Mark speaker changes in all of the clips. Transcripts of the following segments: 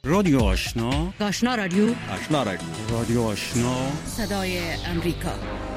Speaker 1: رادیو آشنا،
Speaker 2: آشنا رادیو،
Speaker 3: آشنا رادیو،
Speaker 1: رادیو آشنا،
Speaker 2: صدای امریکا.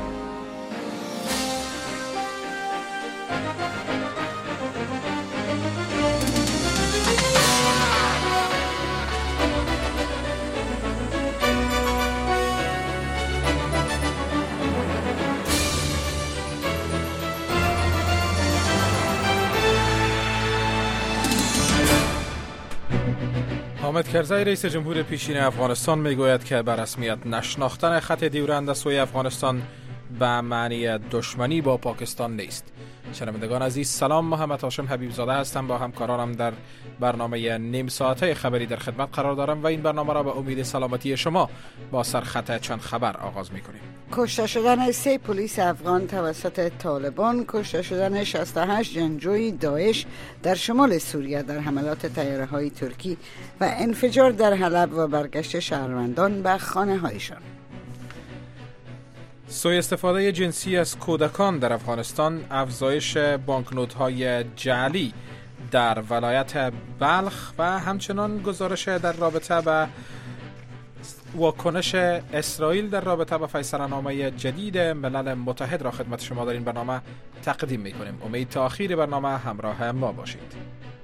Speaker 4: حامد کرزی رئیس جمهور پیشین افغانستان میگوید که به رسمیت نشناختن خط دیورند سوی افغانستان به معنی دشمنی با پاکستان نیست. شنوندگان عزیز سلام، محمد هاشم حبیب زاده هستم. با همکارانم در برنامه نیم ساعته خبری در خدمت قرار دارم و این برنامه را به امید سلامتی شما با سرخط چند خبر آغاز می‌کنیم.
Speaker 5: کشته شدن 3 پلیس افغان توسط طالبان، کشته شدن 68 جنگجوی داعش در شمال سوریه در حملات طیاره‌های ترکی و انفجار در حلب و برگشت شهروندان به خانه‌هایشان.
Speaker 4: سوء استفاده جنسی از کودکان در افغانستان، افزایش بانکنوت‌های جعلی در ولایت بلخ و همچنان گزارش در رابطه با واکنش اسرائیل در رابطه با فیصله‌نامه جدید ملل متحد را خدمت شما در این برنامه تقدیم می‌کنیم. امید تا آخر برنامه همراه ما باشید.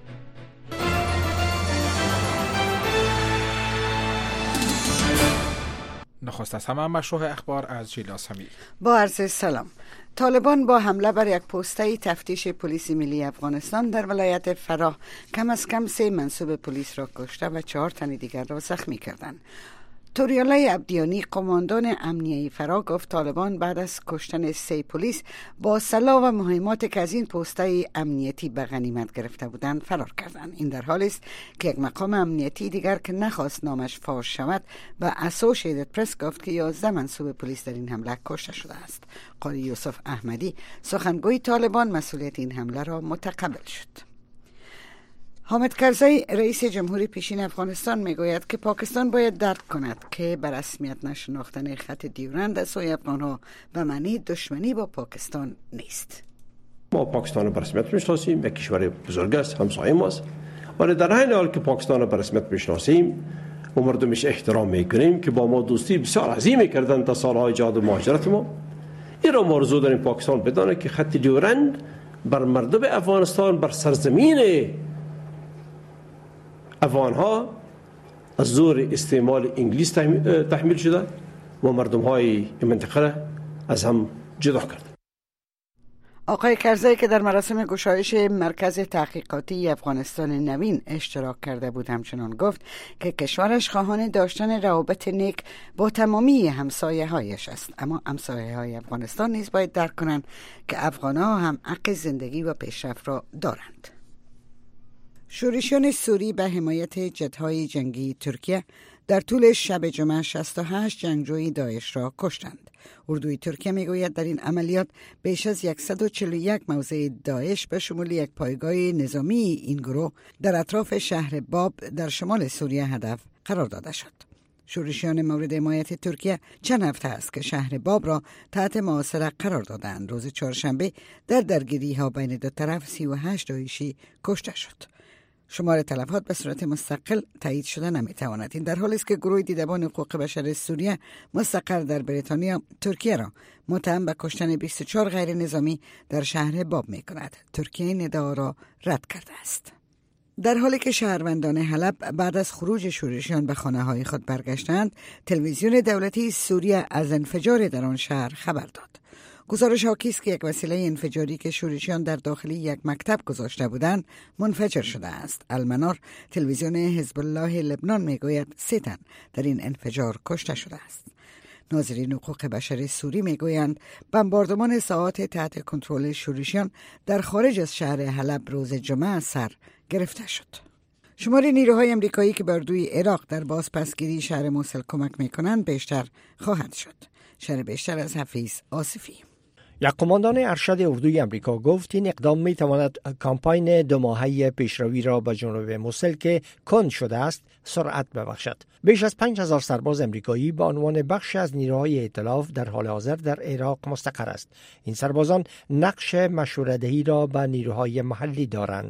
Speaker 4: نخست از همه مشروع اخبار از جیلاس حمید.
Speaker 5: با عرض سلام. طالبان با حمله بر یک پوسته تفتیش پلیس ملی افغانستان در ولایت فراه کم از کم 3 منصوب پلیس را کشته و 4 تن دیگر را زخمی کردند. توریالله عبدیانی قماندان امنیه فراه گفت طالبان بعد از کشتن 3 پلیس با سلاح و مهمات که از این پوسته امنیتی به غنیمت گرفته بودند فرار کردند. این در حالی است که یک مقام امنیتی دیگر که نخواست نامش فاش شود و اسوسییتد پرس گفت که 11 منصوب پلیس در این حمله کشته شده است. قاضی یوسف احمدی سخنگوی طالبان مسئولیت این حمله را متقبل شد. حامد کرزی رئیس جمهور پیشین افغانستان میگوید که پاکستان باید درک کند که به رسمیت نشناختن خط دیورند از سوی افغانها به معنی دشمنی با پاکستان نیست.
Speaker 3: ما پاکستان را به رسمیت میشناسیم، یک کشور بزرگ است، همسایه ماست، ولی در این حال که پاکستان را به رسمیت میشناسیم و مردمش احترام میکنیم که با ما دوستی بسیار عظیمی کردن تا سالهای جهاد و مهاجرت ما، این را مرزو داریم پاکستان بدانه که خط دیورند بر مردم افغانستان، بر سرزمین افغانها از زور استعمال انگلیس تحمیل شده و مردم های این منطقه از هم جدا کرد.
Speaker 5: آقای کرزی که در مراسم گشایش مرکز تحقیقاتی افغانستان نوین اشتراک کرده بود همچنان گفت که کشورش خواهان داشتن روابط نیک با تمامی همسایه هایش است، اما همسایه های افغانستان نیز باید درک کنند که افغان ها هم حق زندگی و پیشرفت را دارند. شورشیان سوری به حمایت جت‌های جنگی ترکیه در طول شب جمعه 68 جنگجوی داعش را کشتند. اردوی ترکیه میگوید در این عملیات بیش از 141 موضع داعش به شمول یک پایگاه نظامی این گروه در اطراف شهر باب در شمال سوریه هدف قرار داده شد. شورشیان مورد حمایت ترکیه چند هفته است که شهر باب را تحت محاصره قرار دادند. روز چهارشنبه در درگیری ها بین دو طرف 38 داعشی کشته شد. شمار تلفات به صورت مستقل تایید شده نمیتواند. این در حالی است که گروه دیدبان حقوق بشر سوریه مستقر در بریتانیا ترکیه را متهم به کشتن 24 غیر نظامی در شهر باب می کند. ترکیه این ادعا را رد کرده است. در حالی که شهروندان حلب بعد از خروج شورشیان به خانه های خود برگشتند، تلویزیون دولتی سوریه از انفجار در آن شهر خبر داد. گزارش حاکی است که یک وسیله انفجاری که شورشیان در داخل یک مکتب گذاشته بودند منفجر شده است. المنار تلویزیون حزب الله لبنان میگوید 3 تن در این انفجار کشته شده است. ناظرین حقوق بشر سوری میگویند بمباردمان ساعات تحت کنترل شورشیان در خارج از شهر حلب روز جمعه سر گرفته شد. شمار نیروهای امریکایی که به اردوی عراق در بازپسگیری شهر موصل کمک میکنند بیشتر خواهد شد. شرح بیشتر از حفیظ آصفی.
Speaker 6: یک قماندان ارشد اردوی امریکا گفت این اقدام می تواند کامپاین 2 ماهه پیشروی را به جنوب موصل که کند شده است سرعت ببخشد. بیش از 5000 سرباز امریکایی به عنوان بخش از نیروهای ائتلاف در حال حاضر در عراق مستقر است. این سربازان نقش مشوره‌دهی را به نیروهای محلی دارند.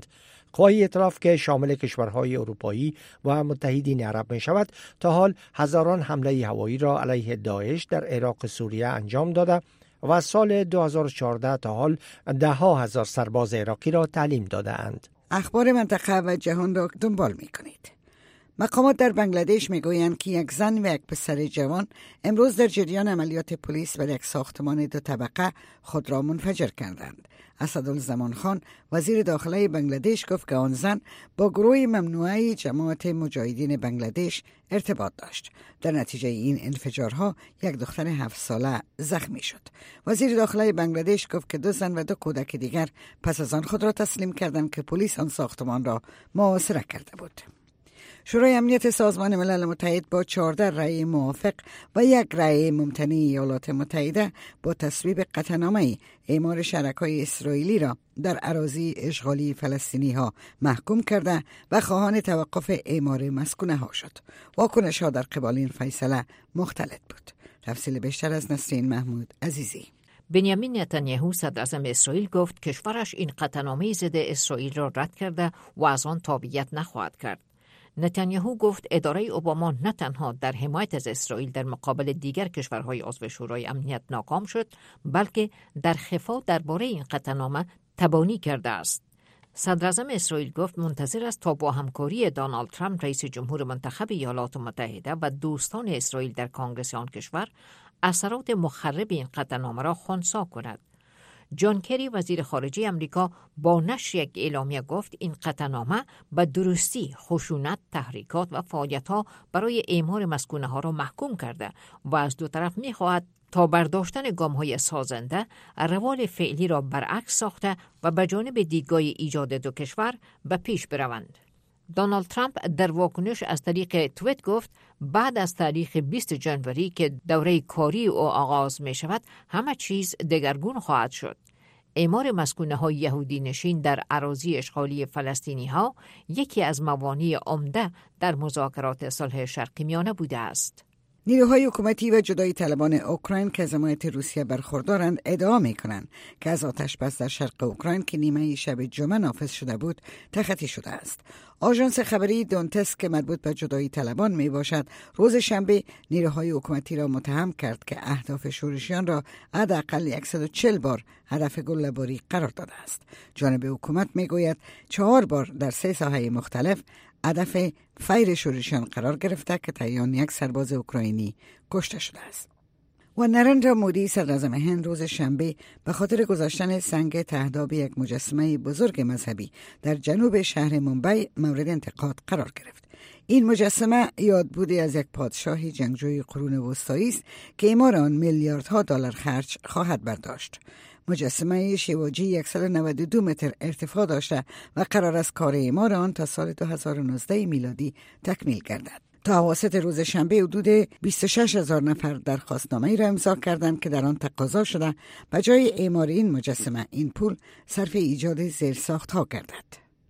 Speaker 6: قوای ائتلاف که شامل کشورهای اروپایی و متحدین عرب می شود تا حال هزاران حمله هوایی را علیه داعش در عراق و سوریه انجام داده و از سال 2014 تا حال 10,000 سرباز عراقی را تعلیم داده اند.
Speaker 5: اخبار منطقه و جهان را دنبال می کنید. مقامات در بنگلادش می گویند که یک زن و یک پسر جوان امروز در جریان عملیات پلیس بر یک ساختمان 2 طبقه خود را منفجر کردند. اسدالزمان خان وزیر داخله بنگلادش گفت که آن زن با گروه ممنوعه جماعت مجاهدین بنگلادش ارتباط داشت. در نتیجه این انفجارها یک دختر 7 ساله زخمی شد. وزیر داخله بنگلادش گفت که 2 زن و 2 کودک دیگر پس از آن خود را تسلیم کردند که پلیس آن ساختمان را محاصره کرده بود. شورای امنیت سازمان ملل متحد با 14 رأی موافق و 1 رأی ممتنع ایالات متحده با تصویب قطعنامه اعمار شرکای اسرائیلی را در اراضی اشغالی فلسطینی ها محکوم کرده و خواهان توقف اعمار مسکونه ها شد. واکنش ها در قبال این فیصله مختلف بود. تفصیل بیشتر از نسرین محمود عزیزی.
Speaker 7: بنیامین نتانیاهو صدر اعظم اسرائیل گفت کشورش این قطعنامه ضد اسرائیل را رد کرده و از آن تابعیت نخواهد کرد. نتانیاهو گفت اداره اوباما نه تنها در حمایت از اسرائیل در مقابل دیگر کشورهای عضو شورای امنیت ناکام شد، بلکه در خفا درباره این قطعنامه تبانی کرده است. صدر اعظم اسرائیل گفت منتظر است تا با همکاری دونالد ترامپ رئیس جمهور منتخب ایالات متحده و دوستان اسرائیل در کنگره آن کشور اثرات مخرب این قطعنامه را خنثی کند. جان کری وزیر خارجه امریکا با نشر یک اعلامیه گفت این قطعنامه به درستی خشونت، تحریکات و فعالیت‌ها برای اعمار مسکونه ها را محکوم کرده و از دو طرف می‌خواهد تا برداشتن گام‌های سازنده روال فعلی را برعکس ساخته و به جانب دیدگاه ایجاد 2 کشور به پیش بروند. دونالد ترامپ در واکنش از طریق توییت گفت بعد از تاریخ 20 جنوری که دوره کاری او آغاز می شود همه چیز دگرگون خواهد شد. اعمار مسکونه های یهودی نشین در اراضی اشغالی فلسطینی ها یکی از موانع عمده در مذاکرات صلح شرقی میانه بوده است.
Speaker 5: نیروهای حکومتی و جدایی طلبان اوکراین که از حمایت روسیه برخوردارند ادعا می‌کنند که از آتش‌بس در شرق اوکراین که نیمه شب جمعه نافذ شده بود تخطی شده است. آژانس خبری دونتس که مربوط به جدایی طلبان می باشد روز شنبه نیروهای حکومتی را متهم کرد که اهداف شورشیان را حداقل 140 بار هدف گله‌باری قرار داده است. جانب حکومت می گوید 4 بار در 3 ساحه مختلف هدف فیر شورشیان قرار گرفته که طیان 1 سرباز اوکراینی کشته شده است. و نرندرا مودی صدر اعظم هند روز شنبه به خاطر گذاشتن سنگ تهداب یک مجسمه بزرگ مذهبی در جنوب شهر مومبای مورد انتقاد قرار گرفت. این مجسمه یادبودی از یک پادشاه جنگجوی قرون وسطایی است که اعمار آن میلیاردها دلار خرج خواهد برداشت. مجسمه شیواجی 192 متر ارتفاع داشته و قرار است کار اعمار آن تا سال 2019 میلادی تکمیل گردد. تا اواسط روز شنبه حدود 26,000 نفر درخواستنامه‌ای را امضا کردند که در آن تقاضا شده به جای اعمار این مجسمه این پول صرف ایجاد زیرساخت‌ها گردد.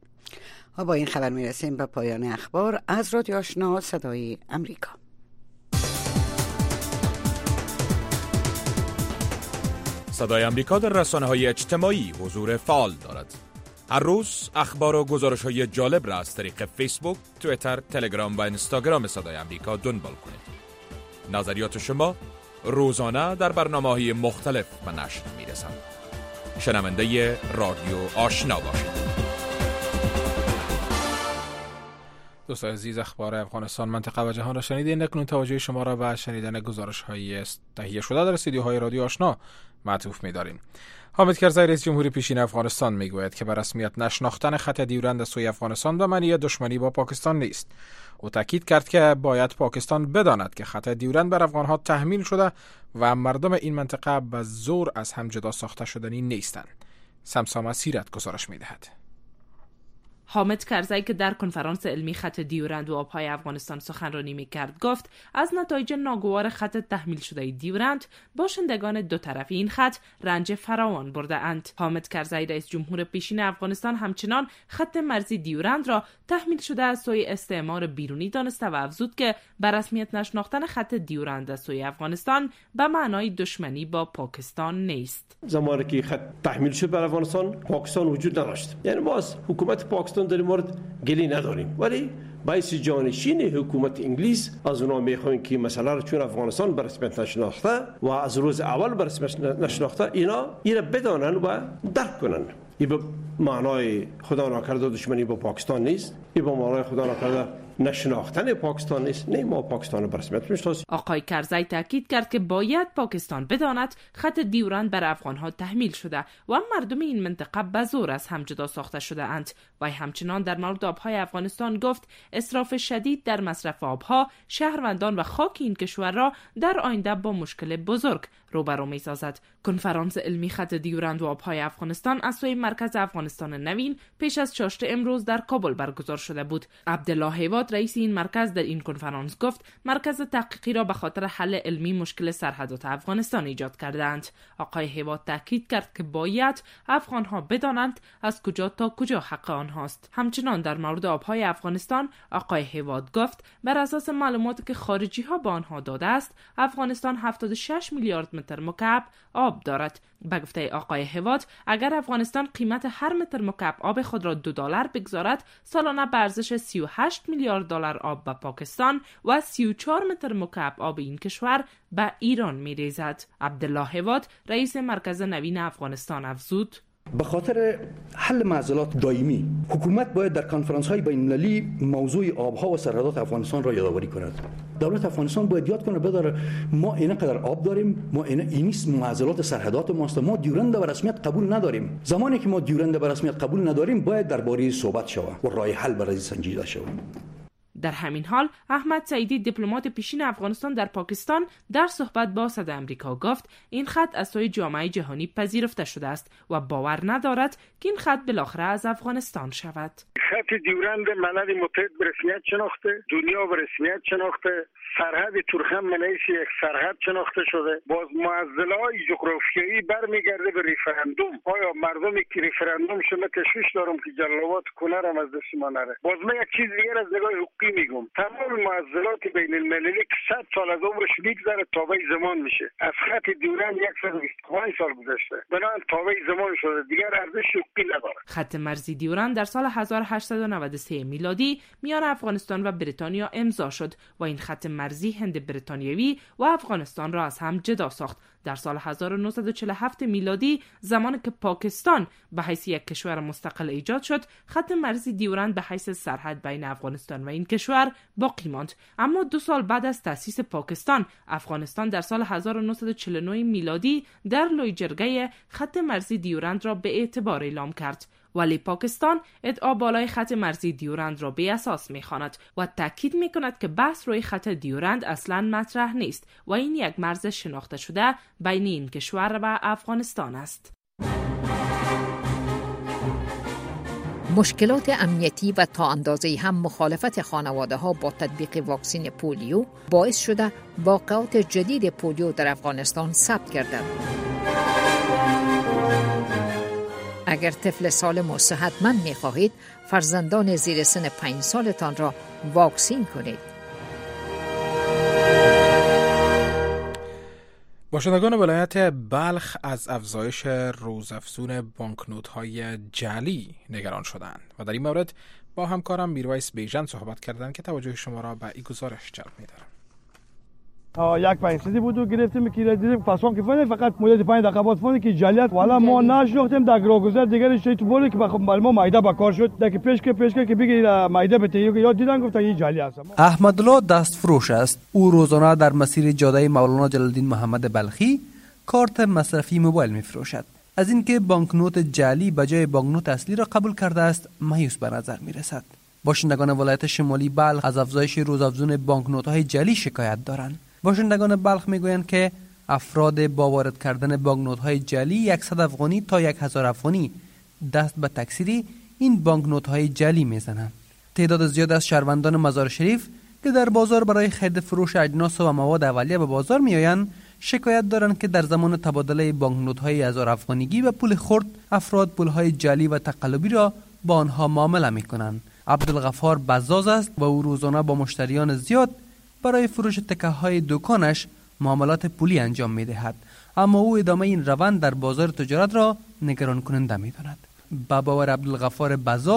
Speaker 5: و با این خبر میرسیم به پایان اخبار از رادیو آشنا صدای امریکا.
Speaker 8: صدای امریکا در رسانه‌های اجتماعی حضور فعال دارد. هر روز اخبار و گزارش‌های جالب را از طریق فیسبوک، توییتر، تلگرام و اینستاگرام صدای امریکا دنبال کنید. نظریات شما روزانه در برنامه‌های مختلف به نشر می‌رسند. شنونده رادیو آشنا باشید.
Speaker 4: دوستان عزیز، اخبار افغانستان، منطقه و جهان را شنیدید. اکنون توجه شما را به شنیدن گزارش‌های تهیه شده در استودیوهای رادیو آشنا معطوف می‌داریم. حامد کرزی رئیس جمهور پیشین افغانستان میگوید که به رسمیت نشناختن خط دیورند از سوی افغانستان به معنی دشمنی با پاکستان نیست. او تاکید کرد که باید پاکستان بداند که خط دیورند بر افغانها تحمیل شده و مردم این منطقه به زور از هم جدا ساخته شدنی نیستند. سمسام سیرت گزارش می‌دهد.
Speaker 9: حامد کرزی که در کنفرانس علمی خط دیورند و آبهای افغانستان سخنرانی می‌کرد گفت از نتایج ناگوار خط تحمیل شده دیورند باشندگان دو طرفی این خط رنج فراوان برده اند. حامد کرزی رئیس جمهور پیشین افغانستان همچنان خط مرزی دیورند را تحمیل شده از سوی استعمار بیرونی دانسته و افزود که به رسمیت نشناختن خط دیورند از سوی افغانستان به معنای دشمنی با پاکستان نیست.
Speaker 3: زمانی که خط تحمیل شد بر افغانستان، پاکستان وجود نداشت. یعنی ما از حکومت پاکستان پاکستان در این مورد گلی نداریم، ولی باعث جانشین حکومت انگلیس از اونا میخوایم که مسئله رو چون افغانستان به رسمیت نشناخته و از روز اول به رسمیت نشناخته اینا بدانن و درک کنن. این به معنای خدا ناکرده دشمنی با پاکستان نیست، این به معنای خدا ناکرده نشناختن پاکستان نیست. نه، ما پاکستان رو به رسمیت میشناسیم.
Speaker 9: آقای کرزی تاکید کرد که باید پاکستان بداند خط دیورند بر افغانها تحمیل شده و مردم این منطقه به زور از هم جدا ساخته شده اند. و همچنان در مورد آبهای افغانستان گفت اسراف شدید در مصرف آبها شهروندان و خاک این کشور را در آینده با مشکل بزرگ روبرو می‌سازد. کنفرانس علمی خط دیورند و آبهای افغانستان از سوی مرکز افغانستان نوین پیش از چاشت امروز در کابل برگزار شده بود. عبدالله هیواد رئیس این مرکز در این کنفرانس گفت مرکز تحقیقی را به خاطر حل علمی مشکل سرحدات افغانستان ایجاد کردند. آقای هیواد تاکید کرد که باید افغانها بدانند از کجا تا کجا حق آنهاست. همچنان در مورد آبهای افغانستان آقای هیواد گفت بر اساس معلوماتی که خارجی ها به آنها داده است افغانستان 76 میلیارد متر مکعب آب دارد. به گفته آقای هیواد اگر افغانستان قیمت هر متر مکعب آب خود را $2 بگذارد سالانه به ارزش 38 میلیارد دلار آب به پاکستان و 34 متر مکعب آب این کشور به ایران می‌ریزد. عبدالله هیواد رئیس مرکز نوین افغانستان افزود
Speaker 10: به خاطر حل معضلات دائمی حکومت باید در کنفرانس‌های بین‌المللی موضوع آبها و سرحدات افغانستان را یادآوری کند. دولت افغانستان باید یاد کنه بداره ما اینقدر آب داریم، ما این معضلات سرحدات ماست، ما دیورند به رسمیت قبول نداریم. زمانی که ما دیورند به رسمیت قبول نداریم باید درباره صحبت شود و راه حل برای سنجیده شود.
Speaker 9: در همین حال احمد سعیدی دیپلمات پیشین افغانستان در پاکستان در صحبت با صدای آمریکا گفت این خط از سوی جامعه جهانی پذیرفته شده است و باور ندارد که این خط بالاخره از افغانستان شود.
Speaker 11: خط دیورند ملل متحد به رسمیت شناخته، دنیا به رسمیت شناخته، سرحد تورخم منیس یک سرحد شناخته شده. باز معضلات جغرافیایی برمیگرده به ریفرندوم. آیا مردمی که ریفرندوم شده تشویش دارم که جلوات کنه را از دست ما نره. باز من یک چیز دیگر از نگاه حقوقی میگم. تمام معضلات بین المللی که 100 سال از عمرش میگذره تابع زمان میشه. از خط دیورند 125 سال گذشته. بنابراین تابع زمان شده، دیگر ارزش حقوقی نداره.
Speaker 9: خط مرزی دیورند در سال 1893 میلادی میان افغانستان و بریتانیا امضا شد و این خط مرزی هند بریتانیایی و افغانستان را از هم جدا ساخت. در سال 1947 میلادی زمانی که پاکستان به حیث یک کشور مستقل ایجاد شد خط مرزی دیورند به حیث سرحد بین افغانستان و این کشور باقی ماند. اما 2 سال بعد از تأسیس پاکستان افغانستان در سال 1949 میلادی در لوی جرگه خط مرزی دیورند را به اعتبار اعلام کرد. ولی پاکستان ادعا بالای خط مرزی دیورند را بی اساس می‌خواند و تاکید می‌کند که بحث روی خط دیورند اصلاً مطرح نیست و این یک مرز شناخته شده بین این کشور و افغانستان است.
Speaker 7: مشکلات امنیتی و تا اندازه‌ای هم مخالفت خانواده‌ها با تطبیق واکسن پولیو باعث شده واقعات جدید پولیو در افغانستان ثبت گردد. اگر طفل سالم و صحتمند می‌خواهید فرزندان زیر سن 5 سالتان را واکسین کنید.
Speaker 4: باشندگان ولایت بلخ از افزایش روزافزون بانکنوت‌های جعلی نگران شدند و در این مورد با همکارم میرویس بیژن صحبت کردند که توجه شما را به این گزارش جلب می‌دارم.
Speaker 12: یک 500 بود و گرفتیم که دیدیم فاسون که فقط مدت 5 دقیقه بعد فون که جلیت والا ما نشناختیم در گروگذر دیگه چه تو بولی که بخوام ما مایده با کار شد که پیش که بگی مایده بته یاد دیدن گفتن این جلی است.
Speaker 13: احمدالله دستفروش است. او روزانه در مسیر جاده مولانا جلال الدین محمد بلخی کارت مصرفی موبایل می‌فروشد. از اینکه بانکنوت جعلی بجای بانکنوت اصلی را قبول کرده است مایوس به نظر می‌رسد. باشندگان ولایت شمالی بلخ از افزایش روزافزون بانکنوت‌های جعلی شکایت دارند. باشندگان بلخ میگویند که افراد با وارد کردن بانکنوت‌های جعلی 100 افغانی تا 1000 افغانی دست به تکثیر این بانکنوت‌های جعلی میزنند. تعداد زیاد از شهروندان مزار شریف که در بازار برای خرید فروش اجناس و مواد اولیه به بازار میآیند شکایت دارند که در زمان تبادله بانکنوت‌های 1000 افغانیگی و پول خرد افراد پول‌های جعلی و تقلبی را با آنها معامله می‌کنند. عبدالغفار بزاز است و او روزانه با مشتریان زیاد برای فروش تکه‌های دکانش معاملات پولی انجام می‌دهد، اما او ادامه این روند در بازار تجارت را نگران کننده می‌داند. با باور عبدالغفار بزاز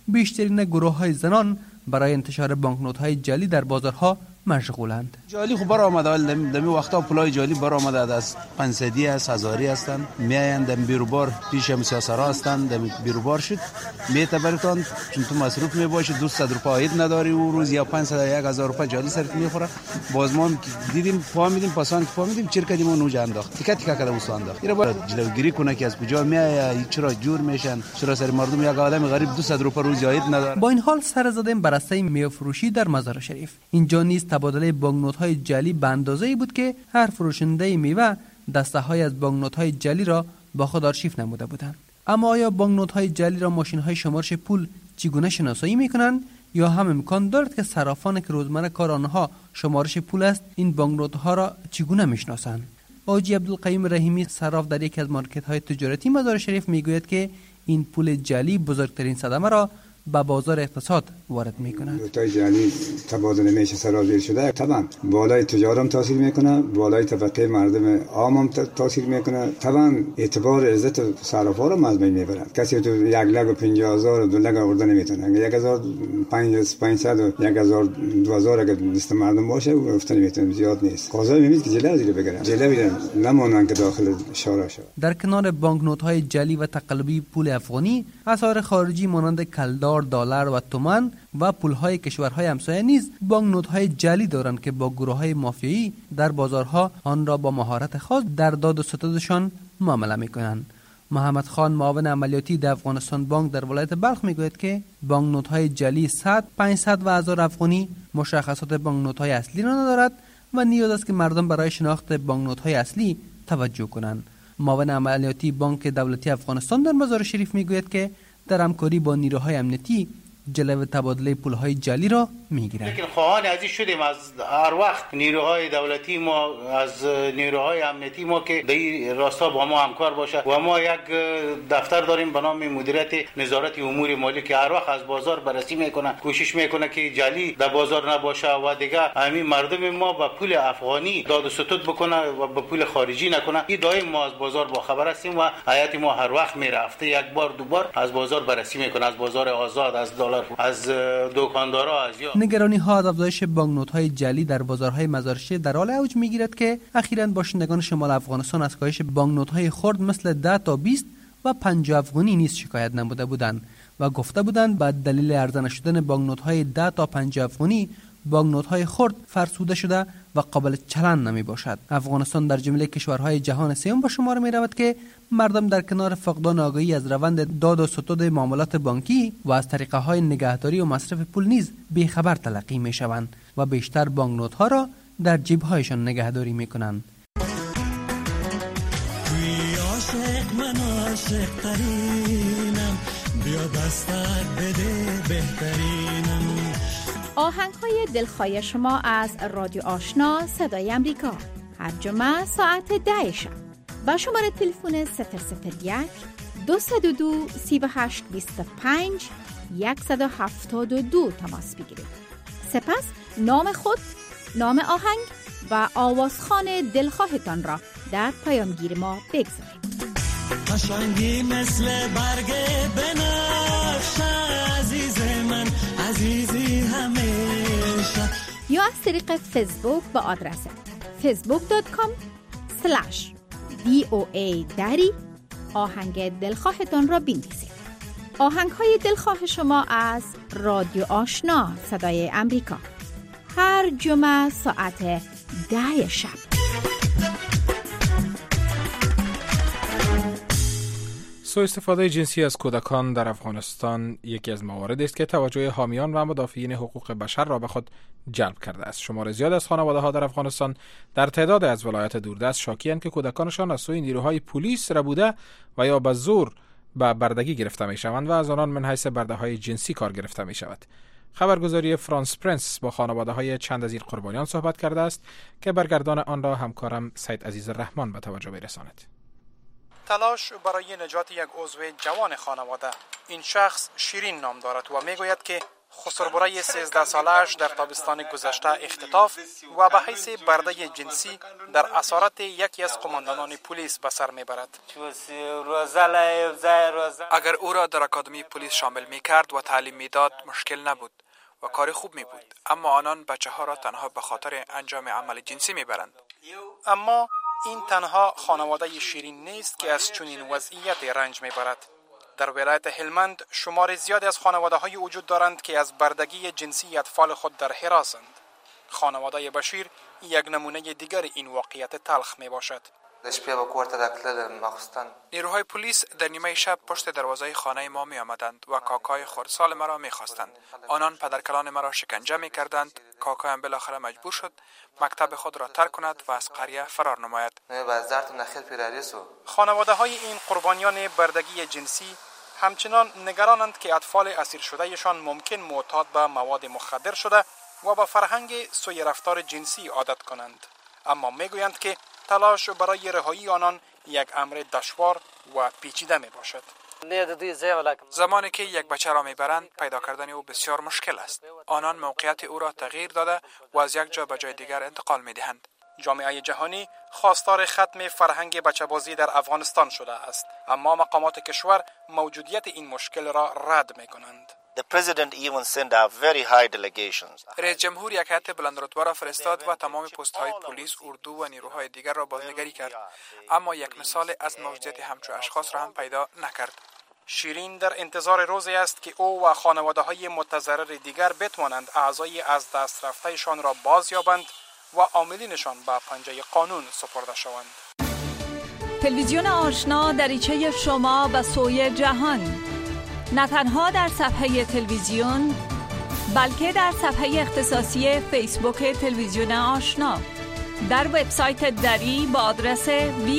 Speaker 13: بیشترین گروه‌های زنان برای انتشار بانکنوت‌های جعلی در بازارها مشغولند.
Speaker 14: جعلی خوب برآمده، ولی دمی وقتا پولای جعلی برآمده از 500 است، هزاری هستند، میایند دم بیروبار پیش هم سیاسرا هستند، دم بیروبار شد میته براتون چون تو مصروف میباشی 200 روپیه عید نداری و روز یا 500 1000 روپیه جعلی سرت میخوره. باز ما دیدیم پا میدیم پاسان پا میدیم چرک دیمو نوج انداخت تیکه تیکه کردم وسط انداخت. اینا باید جلوگیری کنه که از کجا میایه، چرا جور میشن، چرا سر مردم یک آدم غریب 200 روپیه روز عید نداره.
Speaker 13: با این حال سر زدیم بر راسته میوه فروشی در مزار شریف. اینجا نیز تبادله بانکنوت‌های جعلی به اندازه‌ای بود که هر فروشنده میوه دسته‌های از بانکنوت‌های جعلی را با خود آرشیو نموده بودند. اما آیا بانکنوت‌های جعلی را ماشین‌های شمارش پول چگونه شناسایی می‌کنند یا هم امکان دارد که صرافان که روزمره کار آنها شمارش پول است این بانکنوت‌ها را چگونه می‌شناسند؟ حاجی عبدالقیوم رحیمی صراف در یکی از مارکت‌های تجارتی مزار شریف می‌گوید که این پول جعلی بزرگترین صدمه را به بازار اقتصاد وارد میکنند.
Speaker 15: نوت‌های جعلی تبادله میشه سرازیر شده، طبعا بالای تجارم تاثیر میکنه، بالای طبقه مردم عام هم تاثیر میکنه، طبعا اعتبار عزت صرافا رو از بین میبره. کسی تو 1,50,000 و 2 لک آورده نمیتونه. اگه 1,500 و 1,000 2000 اگه دست مردم باشه گفتن نمیتونه، زیاد نیست. قاضی میگه که جلوه زیر بگیرن، جلوه نمونن که داخل شورا شد.
Speaker 13: در کنار بانکنوت‌های جعلی و تقلبی پول افغانی، اسعار خارجی مانند کلدار، دلار و تومان و پول‌های کشورهای همسایه نیز بانکنوت‌های جعلی دارند که با گروه‌های مافیایی در بازارها آن را با مهارت خاص در داد و ستدشان معامله می‌کنند. محمد خان معاون عملیاتی در افغانستان بانک در ولایت بلخ میگوید که بانکنوت‌های جعلی 100 500 و 1000 افغانی مشخصات بانکنوت‌های اصلی را ندارد و نیاز است که مردم برای شناخت بانکنوت‌های اصلی توجه کنند. معاون عملیاتی بانک دولتی افغانستان در مزار شریف میگوید که در همکاری با نیروهای امنیتی جلوه تبادله پولهای جعلی را میگیرند.
Speaker 16: لیکن خواهان عزیز شدیم از هر وقت نیروهای دولتی ما، از نیروهای امنیتی ما که در این راستا با ما همکار باشه و ما یک دفتر داریم به نام مدیریت نظارت امور مالی که هر وقت از بازار بررسی میکنه، کوشش میکنه که جعلی در بازار نباشه و دیگه همین مردم ما با پول افغانی داد و ستد بکنه و با پول خارجی نکنه. این دائم ما از بازار با خبر هستیم و هیئت ما هر وقت میره، هفته یک بار دو بار از بازار بررسی میکنه، از بازار آزاد، از دلار، از دکاندارا، از
Speaker 13: نگرانی ها از افزایش بانکنوت‌های جعلی در بازارهای مزار شریف در حال اوج میگیرد که اخیراً باشندگان شمال افغانستان از کاهش بانکنوت‌های خرد مثل 10 تا 20 و 50 افغانی نیز شکایت نموده بودند و گفته بودند به دلیل ارزان شدن بانکنوت‌های 10 تا 50 افغانی بانکنوت‌های خرد فرسوده شده و قابل چلن نمی باشد. افغانستان در جمله کشورهای جهان سوم به شمار می رود که مردم در کنار فقدان آگاهی از روند داد و ستد معاملات بانکی و از طریقه‌های نگهداری و مصرف پول نیز بیخبر تلقی می شوند و بیشتر بانکنوت‌ها را در جیب‌هایشان نگهداری می کنند.
Speaker 17: آهنگ‌های دلخواه شما از رادیو آشنا صدای امریکا هر جمعه ساعت 10 شب با شماره تلفن 001 202 38 25 172 تماس بگیرید. سپس نام خود، نام آهنگ و آوازخوان دلخواهتان را در پیامگیر ما بگذارید.
Speaker 18: قشنگی مثل برگ بنفشه عزیز من، عزیزی همیشه.
Speaker 17: یا از طریق فیسبوک با آدرس facebook.com/VOA دری آهنگ دلخواهتان را بنویسید. آهنگ های دلخواه شما از رادیو آشنا صدای امریکا هر جمعه ساعت 10 شب.
Speaker 4: سوء استفاده جنسی از کودکان در افغانستان یکی از مواردی است که توجه حامیان و مدافعین حقوق بشر را به خود جلب کرده است. شمار زیاد از خانواده‌ها در افغانستان در تعداد از ولایات دوردست شاکی‌اند که کودکانشان از سوی نیروهای پلیس ربوده و یا به زور به بردگی گرفته می‌شوند و از آنان من حیث برده‌های جنسی کار گرفته می‌شود. خبرگزاری فرانس پرنس با خانواده‌های چند از این قربانیان صحبت کرده است که برگردان آن را همکارم سید عزیز الرحمن به توجه برساند.
Speaker 19: تلاش برای نجات یک عضو جوان خانواده. این شخص شیرین نام دارد و میگوید که خسربرای 13 سالش در تابستان گذشته اختطاف و به حیث برده جنسی در اسارت یکی از قماندانان پلیس به سر میبرد.
Speaker 20: اگر او را در اکادمی پلیس شامل می کرد و تعلیم می داد مشکل نبود و کار خوب می بود، اما آنان بچه ها را تنها به خاطر انجام عمل جنسی می برند.
Speaker 19: اما این تنها خانواده شیرین نیست که از چنین وضعیت رنج می برد. در ولایت هلمند شمار زیادی از خانواده‌های وجود دارند که از بردگی جنسی اطفال خود در حراسند. خانواده بشیر یک نمونه دیگر این واقعیت تلخ می باشد.
Speaker 20: نیروهای پلیس در نیمه شب پشت دروازه خانه ما می آمدند و کاکای خردسال مرا می خواستند. آنان پدرکلان مرا شکنجه می کردند. کاکایم بالاخره مجبور شد مکتب خود را ترک کند و از قریه فرار نماید.
Speaker 19: خانواده های این قربانیان بردگی جنسی همچنان نگرانند که اطفال اسیر شدهشان ممکن معتاد به مواد مخدر شده و به فرهنگ سوء رفتار جنسی عادت کنند. اما میگویند که تلاش برای رهایی آنان یک امر دشوار و پیچیده می باشد.
Speaker 20: زمانی که یک بچه را میبرند پیدا کردن او بسیار مشکل است. آنان موقعیت او را تغییر داده و از یک جا به جای دیگر انتقال میدهند. جامعه جهانی خواستار ختم فرهنگ بچه‌بازی در افغانستان شده است، اما مقامات کشور موجودیت این مشکل را رد می‌کنند. رئیس جمهور یک هیئت بلندرتبه را فرستاد و تمام پست‌های پلیس، اردو و نیروهای دیگر را بازنگری کرد، اما یک مثال از موجودیت همچون اشخاص را هم پیدا نکرد. شیرین در انتظار روزی است که او و خانواده‌های متضرر دیگر بتوانند اعضای از دست رفته‌شان را باز یابند و عاملینشان به پنجه قانون سپرده شوند.
Speaker 21: تلویزیون آشنا دریچه شما به سوی جهان، نه تنها در صفحه تلویزیون بلکه در صفحه اختصاصی فیسبوک تلویزیون آشنا، در وبسایت دری با آدرس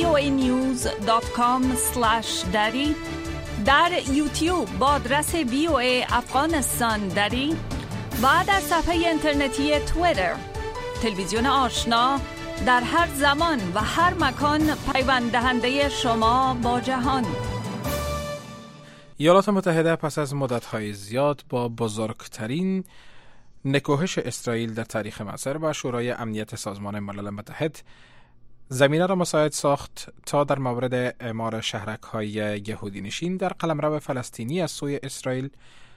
Speaker 21: voanews.com/dari، در یوتیوب با آدرس VOA افغانستان دری و در صفحه اینترنتی توییتر. تلویزیون آشنا در هر زمان و هر مکان پیوند دهنده شما با جهان.
Speaker 4: ایالات متحده پس از مدت‌های زیاد با بزرگترین نکوهش اسرائیل در تاریخ مصر و شورای امنیت سازمان ملل متحد زمینه را مساعد ساخت تا در مورد اعمار شهرک‌های یهودی نشین در قلمرو فلسطینی از سوی اسرائیل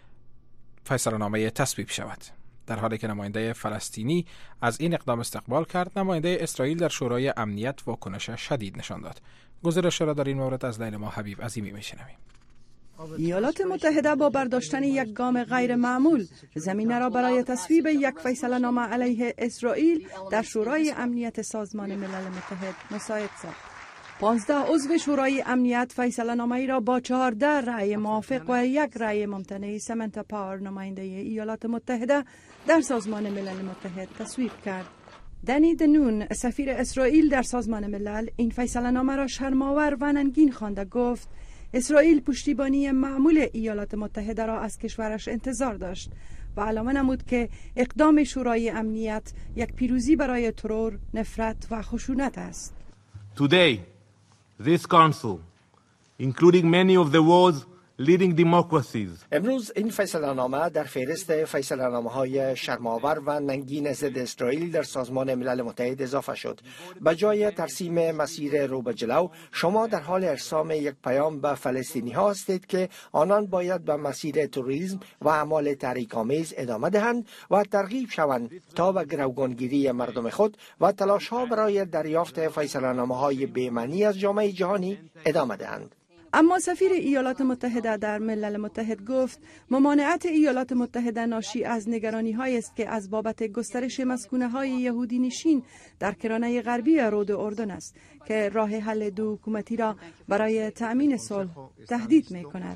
Speaker 4: فیصله‌نامه تصویب شود. در حالی که نماینده فلسطینی از این اقدام استقبال کرد، نماینده اسرائیل در شورای امنیت واکنش شدید نشان داد. گزارش را در این مورد از لیلا حبیب عظیمی میشنویم.
Speaker 22: ایالات متحده با برداشتن یک گام غیر معمول زمینه را برای تصویب یک فیصله‌نامه علیه اسرائیل در شورای امنیت سازمان ملل متحد مساعد ساخت. 15 عضو شورای امنیت فیصله‌نامه‌ای را با 14 رأی موافق و 1 رأی ممتنع سمنتا پاور نماینده ایالات متحده در سازمان ملل متحد تصویب کرد. دنی دنون سفیر اسرائیل در سازمان ملل این فیصله‌نامه را شرم‌آور و ننگین خوانده گفت اسرائیل پشتیبانی معمول ایالات متحده را از کشورش انتظار داشت و علامه نمود که اقدام شورای امنیت یک پیروزی برای ترور، نفرت و خشونت است.
Speaker 23: Today, this council, including many of the world's leading democracies.
Speaker 6: امروز این فیصله‌نامه در فهرست فیصله‌نامه‌های شرم‌آور و ننگین ضد اسرائیل در سازمان ملل متحد اضافه شد. به جای ترسیم مسیر رو به جلو، شما در حال ارسام یک پیام به فلسطینی‌ها هستید که آنان باید به مسیر تروریسم و اعمال تحریک‌آمیز ادامه دهند و ترغیب شوند تا به گروگانگیری مردم خود و تلاش‌ها برای دریافت فیصله‌نامه‌های بی‌معنی از جامعه جهانی ادامه دهند.
Speaker 22: اما سفیر ایالات متحده در ملل متحد گفت ممانعت ایالات متحده ناشی از نگرانی‌هایی است که از بابت گسترش مسکونه‌های یهودی نشین در کرانه غربی رود اردن است که راه حل دو حکومتی را برای تأمین صلح تهدید می‌کند.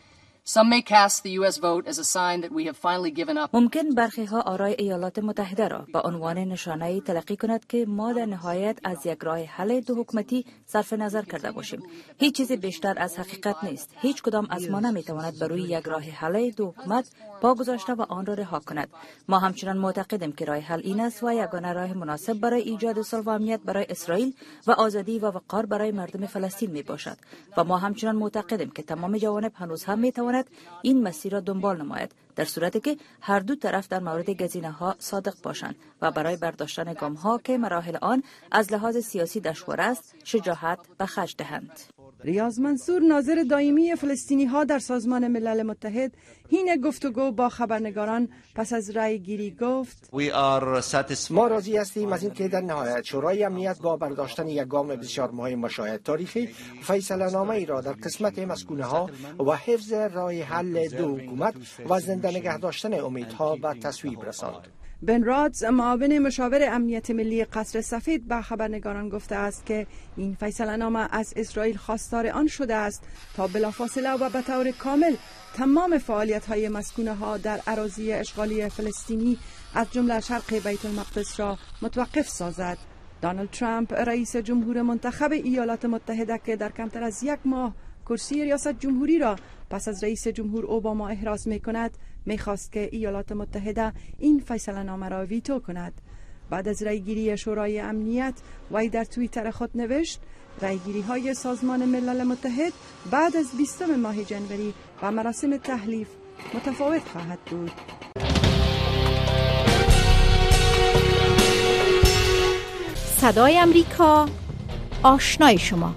Speaker 24: ممکن برخی ها آرای ایالات متحده را به عنوان نشانه‌ای تلقی کند که ما در نهایت از یک راه حل دو حکومتی صرف نظر کرده باشیم. هیچ چیز بیشتر از حقیقت نیست. هیچ کدام از ما نمیتواند بر روی یک راه حل دو حکومت پا گذاشته و آن را رها کند. ما همچنان معتقدیم که راه حل این است و یگانه راه مناسب برای ایجاد صلح و امنیت برای اسرائیل و آزادی و وقار برای مردم فلسطین می باشد و ما همچنان معتقدیم که تمام جوانب هنوز هم می تواند این مسیر را دنبال نماید. در صورتی که هر دو طرف در مورد گزینه‌ها صادق باشند و برای برداشتن گام‌ها که مراحل آن از لحاظ سیاسی دشوار است شجاعت به خرج دهند.
Speaker 22: ریاض منصور ناظر دائمی فلسطینی ها در سازمان ملل متحد حین گفتگو با خبرنگاران پس از رأی گیری گفت
Speaker 6: ما راضی هستیم از اینکه در نهایت شورای امنیت با برداشتن یک گام بسیار مهم و شاید تاریخی فیصله نامه ای را در قسمت مسکونه ها و حفظ راه حل دو حکومت و زنده نگه داشتن امیدها به تصویب رساند.
Speaker 22: بن رادز معاون مشاور امنیت ملی قصر سفید به خبرنگاران گفته است که این فیصله نامه از اسرائیل خواستار آن شده است تا بلافاصله و به طور کامل تمام فعالیت‌های مسکونه ها در اراضی اشغالی فلسطینی از جمله شرق بیت المقدس را متوقف سازد. دونالد ترامپ رئیس جمهور منتخب ایالات متحده که در کمتر از یک ماه کرسی ریاست جمهوری را پس از رئیس جمهور اوباما احراز می کند می‌خواست که ایالات متحده این فیصله نامه را ویتو کند. بعد از رأیگیری شورای امنیت وی در توییتر خود نوشت رأیگیری‌های سازمان ملل متحد بعد از 20 ماه جنوری و مراسم تحلیف متفاوت خواهد بود.
Speaker 17: صدای امریکا، آشنای شما.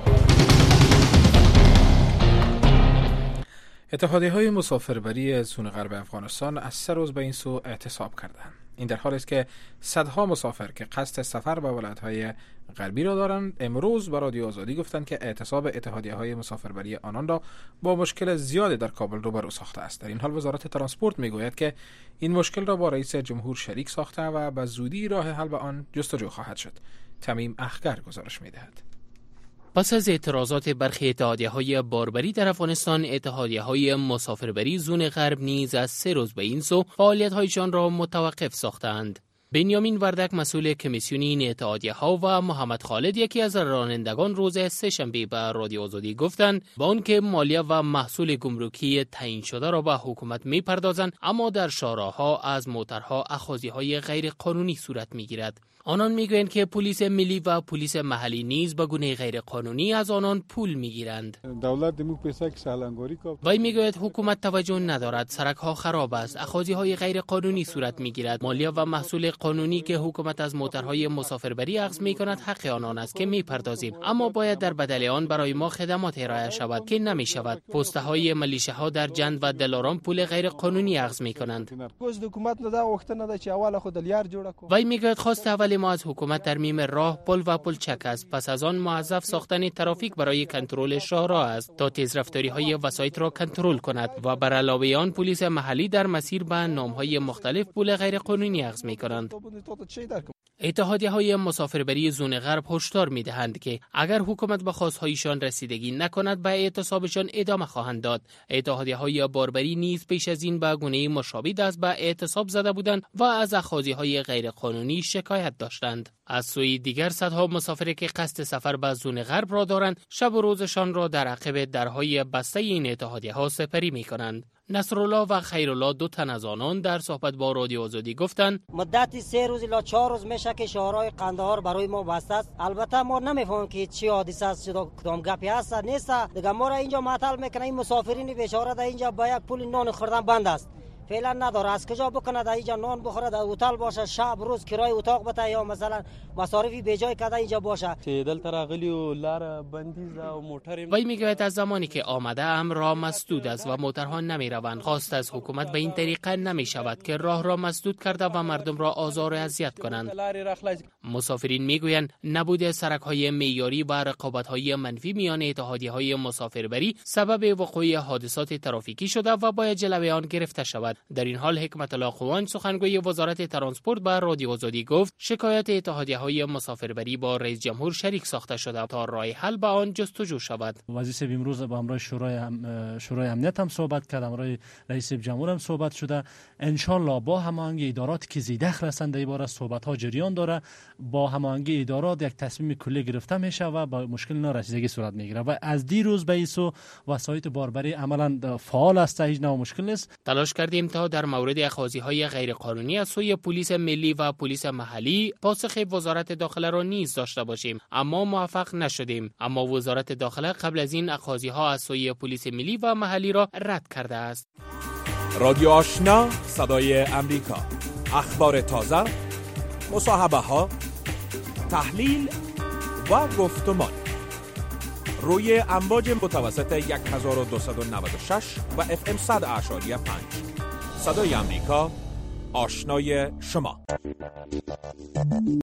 Speaker 4: اتحادیه‌های مسافربری زون غرب افغانستان از 3 روز به این سو اعتصاب کردند. این در حالی است که صدها مسافر که قصد سفر به ولایت‌های غربی را دارند امروز به رادیو آزادی گفتند که اعتصاب اتحادیه‌های مسافربری آنان را با مشکل زیادی در کابل روبرو ساخته است. در این حال وزارت ترانسپورت می‌گوید که این مشکل را با رئیس جمهور شریک ساخته و به زودی راه حل به آن جستجو خواهد شد. تمیم اخگر گزارش می‌دهد.
Speaker 1: پس از اعتراضات برخی اتحادیه‌های باربری در افغانستان، اتحادیه‌های مسافربری زون غرب نیز از 3 روز به این سو فعالیت‌هایشان را متوقف ساختند. بنیامین وردک مسئول کمیسیون این اتحادیه‌ها و محمد خالد یکی از رانندگان روز سه‌شنبه به رادیو آزادی گفتند با آنکه مالیه و محصول گمرکی تعیین شده را به حکومت می‌پردازند، اما در شاهراه‌ها از موترها اخاذی‌های غیر قانونی صورت می‌گیرد. آنان میگویند که پلیس ملی و پلیس محلی نیز به گونه غیر قانونی از آنان پول میگیرند.
Speaker 2: دولت دمو پیسه که سالانگاری کرد.
Speaker 1: وی میگوید حکومت توجه ندارد، سرک‌ها خراب است، اخاذی‌های غیر قانونی صورت میگیرد. مالیه و محصول قانونی که حکومت از موترهای مسافربری اخذ میکند حق آنان است که میپردازیم، اما باید در بدل آن برای ما خدمات ارائه شود که نمیشود. پست‌های ملیشه‌ها در جند و دلارام پول غیر قانونی اخذ میکنند.
Speaker 2: حکومت نه دا وخت نه چې اول خود لیار جوړ کړو.
Speaker 1: وی میگوید خواست اول ما از حکومت ترمیم راه، پل و پلچک است. پس از آن موظف ساختن ترافیک برای کنترل شاهراه است تا تیزرفتاری‌های وسایط را کنترل کند و بر علاوه آن پلیس محلی در مسیر به نام‌های مختلف پول غیر قانونی اخذ می‌کنند. اتحادیه‌های مسافربری زون غرب هشدار می‌دهند که اگر حکومت به خواست‌هایشان رسیدگی نکند به اعتصابشان ادامه خواهند داد. اتحادیه‌های باربری نیز پیش از این به گونه مشابه دست به اعتصاب زده بودند و از اخاذی‌های غیرقانونی شکایت داشتند. از سوی دیگر صدها مسافر که قصد سفر به زون غرب را دارند شب و روزشان را در عقب درهای بسته این اتحادیه‌ها سپری می‌کنند. نصرالله و خیرالله دو تن از آنان در صحبت با رادیو آزادی گفتند
Speaker 5: مدتی 3 روز الی 4 روز میشه که شاهراه قندهار برای ما بسته است. البته ما نمیفهمیم که چی حادثه است، کدام گپی است نیست. دیگه ما را اینجا معطل میکنه. این مسافرین بیچاره در اینجا با یک پول نان خوردن بند است. فعلا نداره، از کجا بکنه؟ در اینجا نان بخوره، در هتل باشه، شب روز کرای اتاق بده یا مثلا مصارفی بیجای کده اینجا باشه.
Speaker 2: دل تراغلی و لار بندیز و موتر.
Speaker 1: وی میگوید از زمانی که آمده ام راه مسدود است و موترها نمیروند. خواست از حکومت به این طریقه نمیشود که راه را مسدود کرده و مردم را آزار و اذیت کنند. مسافرین میگویند نبود سرک‌های معیاری و رقابت‌های منفی میان اتحادیه‌های مسافربری سبب وقوع حادثات ترافیکی شده و باید جلوی آن گرفته شود. در این حال حکمت الله خوان سخنگوی وزارت ترانسپورت به رادیو آزادی گفت شکایت اتحادیه‌های مسافربری با رئیس جمهور شریک ساخته شده تا راه حل به آن جستجو شود.
Speaker 8: وزیر امروز با همراه شورای امنیت هم صحبت کرد، همراه رئیس جمهور هم صحبت شده. ان شاء الله با هماهنگی ادارات که زیدخل هستند در باره صحبت‌ها جریان داره، با هماهنگی ادارات یک تصمیم کلی گرفته میشه و با مشکل نارسیدگی صورت میگیره و از دیروز به ایسو وسایط باربری عملاً فعال است، هیچ نوع مشکل نیست.
Speaker 1: تلاش کردیم تا در مورد اخاذی‌های غیرقانونی از سوی پلیس ملی و پلیس محلی پاسخ وزارت داخله را نیز داشته باشیم، اما موفق نشدیم. اما وزارت داخله قبل از این اخاذی‌ها از سوی پلیس ملی و محلی را رد کرده است.
Speaker 3: رادیو آشنا صدای امریکا، اخبار تازه، مصاحبه ها، تحلیل و گفتمان روی امواج متوسط 1296 و FM 100.5. صدای امریکا، آشنای شما.